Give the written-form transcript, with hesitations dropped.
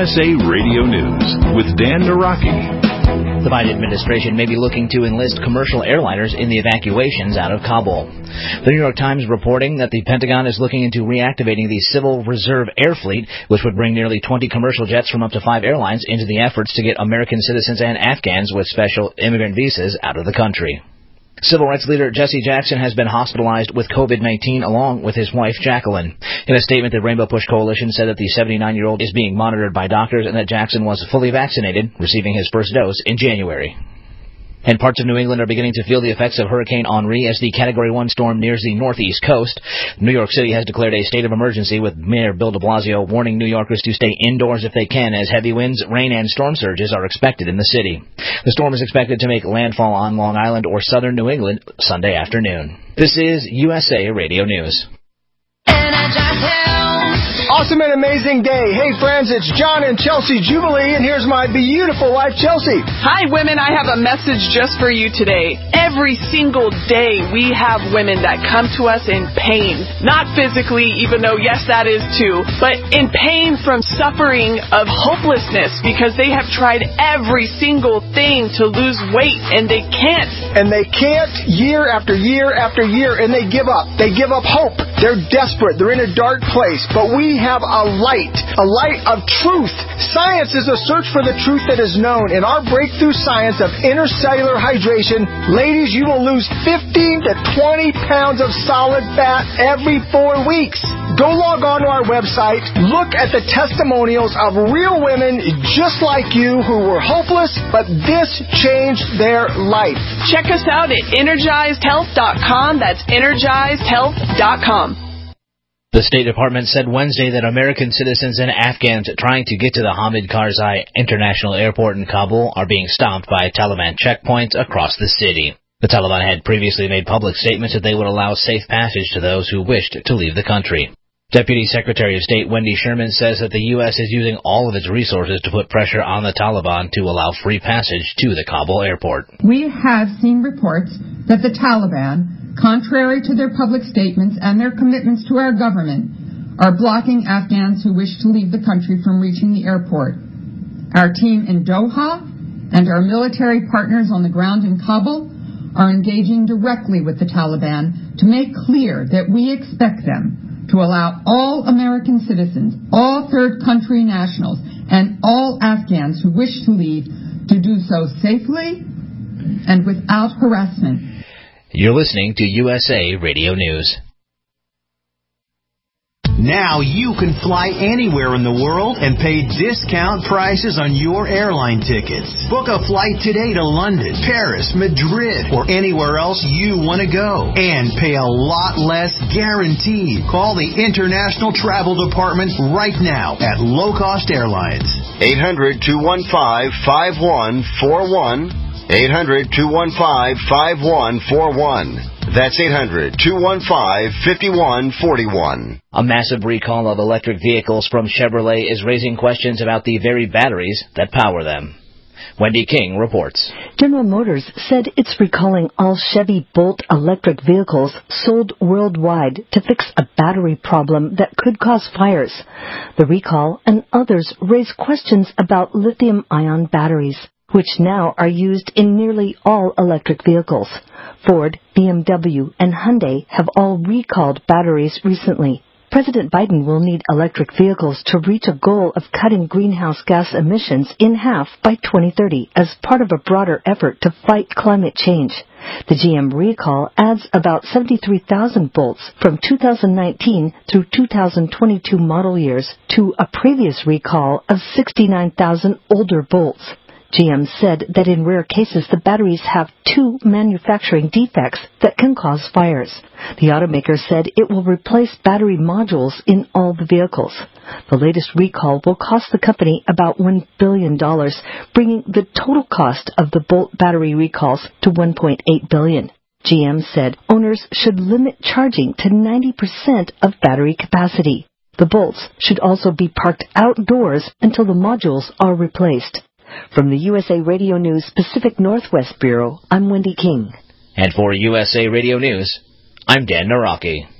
USA Radio News with Dan Naraki. The Biden administration may be looking to enlist commercial airliners in the evacuations out of Kabul. The New York Times reporting that the Pentagon is looking into reactivating the Civil Reserve Air Fleet, which would bring nearly 20 commercial jets from up to 5 airlines into the efforts to get American citizens and Afghans with special immigrant visas out of the country. Civil rights leader Jesse Jackson has been hospitalized with COVID-19 along with his wife Jacqueline. In a statement, the Rainbow Push Coalition said that the 79-year-old is being monitored by doctors and that Jackson was fully vaccinated, receiving his first dose in January. And parts of New England are beginning to feel the effects of Hurricane Henri as the Category 1 storm nears the northeast coast. New York City has declared a state of emergency, with Mayor Bill de Blasio warning New Yorkers to stay indoors if they can, as heavy winds, rain, and storm surges are expected in the city. The storm is expected to make landfall on Long Island or southern New England Sunday afternoon. This is USA Radio News. Awesome and amazing day. Hey, friends, it's John and Chelsea Jubilee, and here's my beautiful wife, Chelsea. Hi, women. I have a message just for you today. Every single day, we have women that come to us in pain. Not physically, even though, yes, that is too, but in pain from suffering of hopelessness because they have tried every single thing to lose weight, and they can't. And they can't year after year after year, and they give up. They give up hope. They're desperate. They're in a dark place. But we have a light of truth. Science is a search for the truth that is known. In our breakthrough science of intercellular hydration, ladies, you will lose 15 to 20 pounds of solid fat every 4 weeks. Go log on to our website, look at the testimonials of real women just like you who were hopeless, but this changed their life. Check us out at energizedhealth.com. That's energizedhealth.com. The State Department said Wednesday that American citizens and Afghans trying to get to the Hamid Karzai International Airport in Kabul are being stopped by Taliban checkpoints across the city. The Taliban had previously made public statements that they would allow safe passage to those who wished to leave the country. Deputy Secretary of State Wendy Sherman says that the U.S. is using all of its resources to put pressure on the Taliban to allow free passage to the Kabul airport. We have seen reports that the Taliban, contrary to their public statements and their commitments to our government, are blocking Afghans who wish to leave the country from reaching the airport. Our team in Doha and our military partners on the ground in Kabul are engaging directly with the Taliban to make clear that we expect them to allow all American citizens, all third country nationals, and all Afghans who wish to leave to do so safely and without harassment. You're listening to USA Radio News. Now you can fly anywhere in the world and pay discount prices on your airline tickets. Book a flight today to London, Paris, Madrid, or anywhere else you want to go. And pay a lot less guaranteed. Call the International Travel Department right now at Low Cost Airlines. 800-215-5141. 800-215-5141. That's 800-215-5141. A massive recall of electric vehicles from Chevrolet is raising questions about the very batteries that power them. Wendy King reports. General Motors said it's recalling all Chevy Bolt electric vehicles sold worldwide to fix a battery problem that could cause fires. The recall and others raise questions about lithium-ion batteries, which now are used in nearly all electric vehicles. Ford, BMW, and Hyundai have all recalled batteries recently. President Biden will need electric vehicles to reach a goal of cutting greenhouse gas emissions in half by 2030 as part of a broader effort to fight climate change. The GM recall adds about 73,000 Bolts from 2019 through 2022 model years to a previous recall of 69,000 older Bolts. GM said that in rare cases the batteries have 2 manufacturing defects that can cause fires. The automaker said it will replace battery modules in all the vehicles. The latest recall will cost the company about $1 billion, bringing the total cost of the Bolt battery recalls to $1.8 billion. GM said owners should limit charging to 90% of battery capacity. The Bolts should also be parked outdoors until the modules are replaced. From the USA Radio News Pacific Northwest Bureau, I'm Wendy King. And for USA Radio News, I'm Dan Naraki.